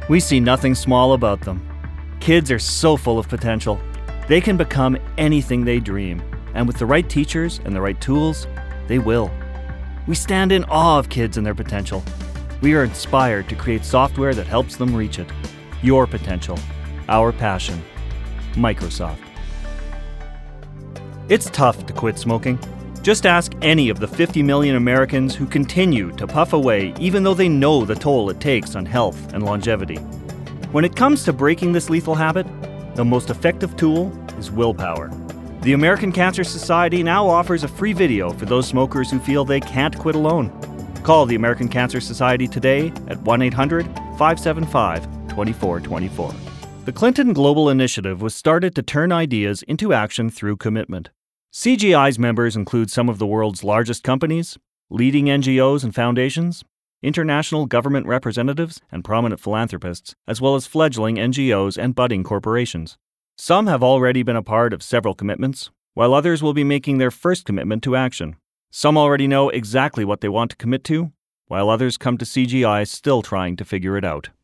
We see nothing small about them. Kids are so full of potential. They can become anything they dream, and with the right teachers and the right tools, they will. We stand in awe of kids and their potential. We are inspired to create software that helps them reach it. Your potential, our passion. Microsoft. It's tough to quit smoking. Just ask any of the 50 million Americans who continue to puff away even though they know the toll it takes on health and longevity. When it comes to breaking this lethal habit, the most effective tool is willpower. The American Cancer Society now offers a free video for those smokers who feel they can't quit alone. Call the American Cancer Society today at 1-800-575-2424. The Clinton Global Initiative was started to turn ideas into action through commitment. CGI's members include some of the world's largest companies, leading NGOs and foundations, international government representatives and prominent philanthropists, as well as fledgling NGOs and budding corporations. Some have already been a part of several commitments, while others will be making their first commitment to action. Some already know exactly what they want to commit to, while others come to CGI still trying to figure it out.